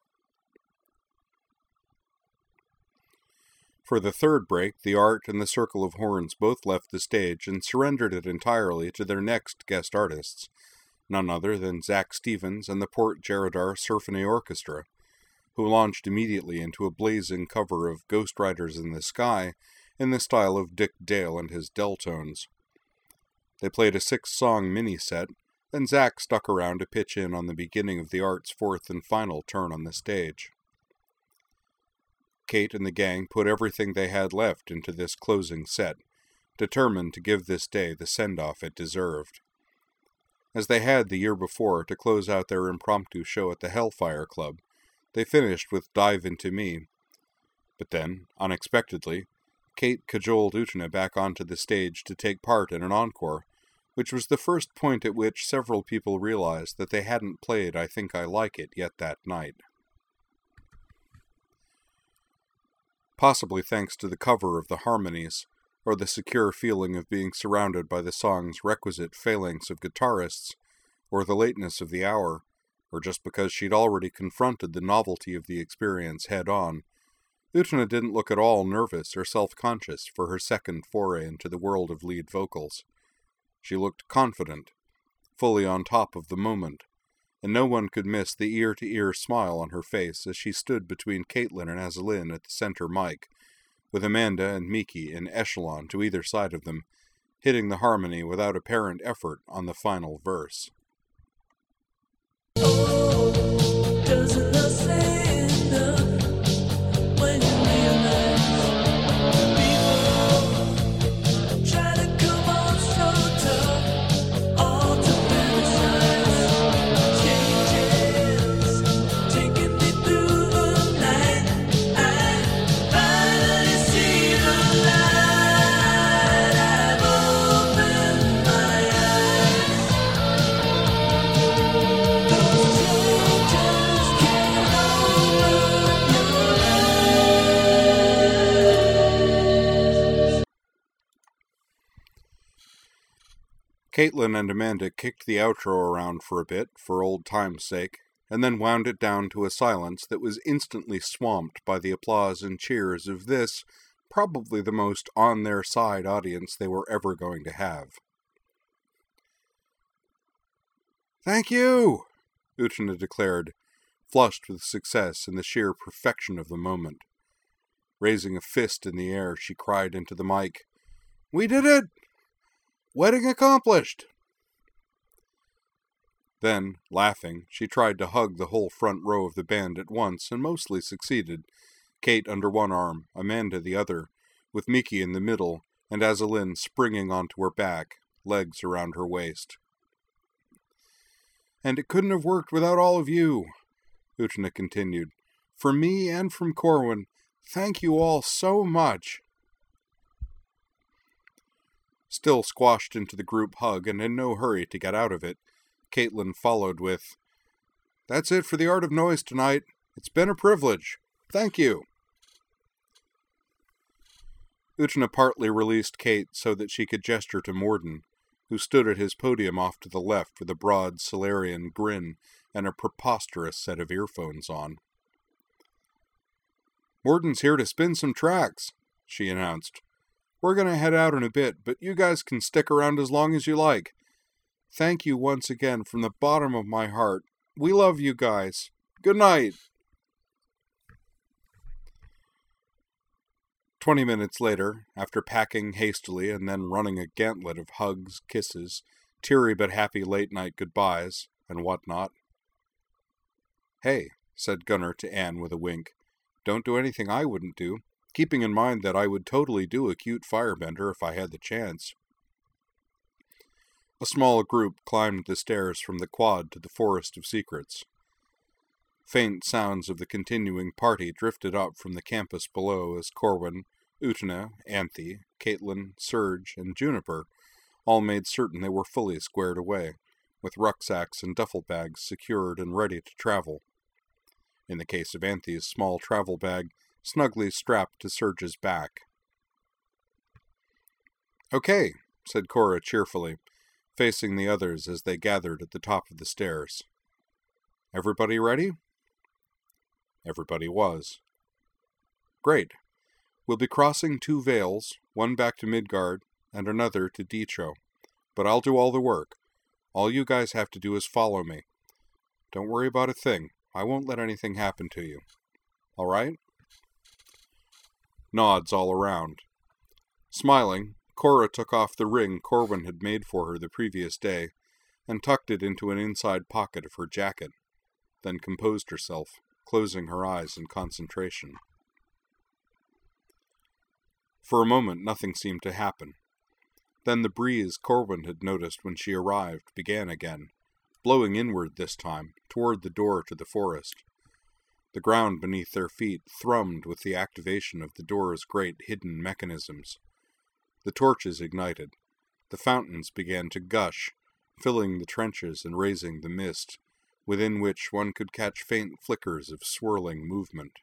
A: For the third break, the Art and the Circle of Horns both left the stage and surrendered it entirely to their next guest artists, none other than Zach Stevens and the Port Jaredar Symphony Orchestra, who launched immediately into a blazing cover of Ghost Riders in the Sky in the style of Dick Dale and his Deltones. They played a 6-song mini-set, then Zach stuck around to pitch in on the beginning of the Art's fourth and final turn on the stage. Kate and the gang put everything they had left into this closing set, determined to give this day the send-off it deserved. As they had the year before to close out their impromptu show at the Hellfire Club, they finished with Dive Into Me. But then, unexpectedly, Kate cajoled Utena back onto the stage to take part in an encore, which was the first point at which several people realized that they hadn't played I Think I Like It yet that night. Possibly thanks to the cover of the harmonies, or the secure feeling of being surrounded by the song's requisite phalanx of guitarists, or the lateness of the hour, or just because she'd already confronted the novelty of the experience head-on, Utena didn't look at all nervous or self-conscious for her second foray into the world of lead vocals. She looked confident, fully on top of the moment, and no one could miss the ear-to-ear smile on her face as she stood between Caitlin and Azalyn at the center mic, with Amanda and Miki in echelon to either side of them, hitting the harmony without apparent effort on the final verse.
C: Doesn't love say enough when you realize people try to come on so tough, all to fantasize changes, taking me through the night. I finally see the light. I've opened my eyes. Those changes can't open your eyes.
A: Caitlin and Amanda kicked the outro around for a bit, for old time's sake, and then wound it down to a silence that was instantly swamped by the applause and cheers of this, probably the most on-their-side audience they were ever going to have. "Thank you!" Utena declared, flushed with success and the sheer perfection of the moment. Raising a fist in the air, she cried into the mic, "We did it! Wedding accomplished!" Then, laughing, she tried to hug the whole front row of the band at once and mostly succeeded, Kate under one arm, Amanda the other, with Miki in the middle and Azalyn springing onto her back, legs around her waist. "And it couldn't have worked without all of you," Utena continued. "From me and from Corwin, thank you all so much." Still squashed into the group hug and in no hurry to get out of it, Caitlin followed with, "That's it for the Art of Noise tonight. It's been a privilege. Thank you." Utena partly released Kate so that she could gesture to Morden, who stood at his podium off to the left with a broad Solarian grin and a preposterous set of earphones on. "Morden's here to spin some tracks," she announced. "We're going to head out in a bit, but you guys can stick around as long as you like. Thank you once again from the bottom of my heart. We love you guys. Good night." 20 minutes later, after packing hastily and then running a gauntlet of hugs, kisses, teary but happy late-night goodbyes, and whatnot. "Hey," said Gunnar to Anne with a wink, "don't do anything I wouldn't do, keeping in mind that I would totally do a cute firebender if I had the chance." A small group climbed the stairs from the quad to the Forest of Secrets. Faint sounds of the continuing party drifted up from the campus below as Corwin, Utena, Anthe, Caitlin, Serge, and Juniper all made certain they were fully squared away, with rucksacks and duffel bags secured and ready to travel. In the case of Anthe's small travel bag, snugly strapped to Serge's back. Okay, said Cora cheerfully, facing the others as they gathered at the top of the stairs. Everybody ready? Everybody was. Great. We'll be crossing 2 veils, one back to Midgard and another to Dicho. But I'll do all the work. All you guys have to do is follow me. Don't worry about a thing. I won't let anything happen to you. All right? Nods all around. Smiling, Cora took off the ring Corwin had made for her the previous day and tucked it into an inside pocket of her jacket, then composed herself, closing her eyes in concentration. For a moment nothing seemed to happen. Then the breeze Corwin had noticed when she arrived began again, blowing inward this time, toward the door to the forest. The ground beneath their feet thrummed with the activation of the door's great hidden mechanisms. The torches ignited. The fountains began to gush, filling the trenches and raising the mist, within which one could catch faint flickers of swirling movement.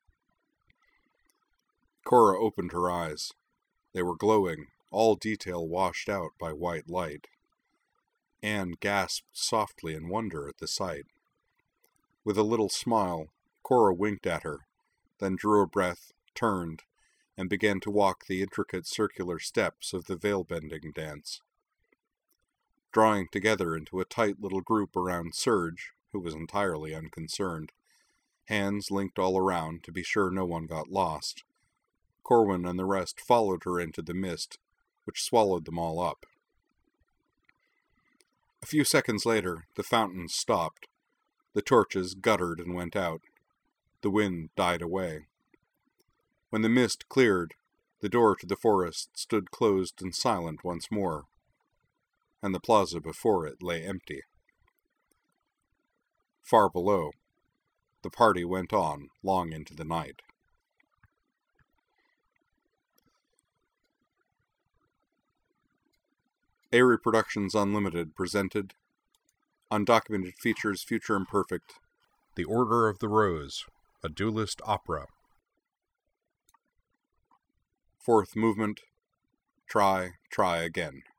A: Cora opened her eyes. They were glowing, all detail washed out by white light. Anne gasped softly in wonder at the sight. With a little smile, Cora winked at her, then drew a breath, turned, and began to walk the intricate circular steps of the veil-bending dance. Drawing together into a tight little group around Serge, who was entirely unconcerned, hands linked all around to be sure no one got lost, Corwin and the rest followed her into the mist, which swallowed them all up. A few seconds later, the fountains stopped. The torches guttered and went out. The wind died away. When the mist cleared, the door to the forest stood closed and silent once more, and the plaza before it lay empty. Far below, the party went on long into the night. Airy Productions Unlimited presented Undocumented Features Future Imperfect, The Order of the Rose, a duelist opera. Fourth movement, Try Again.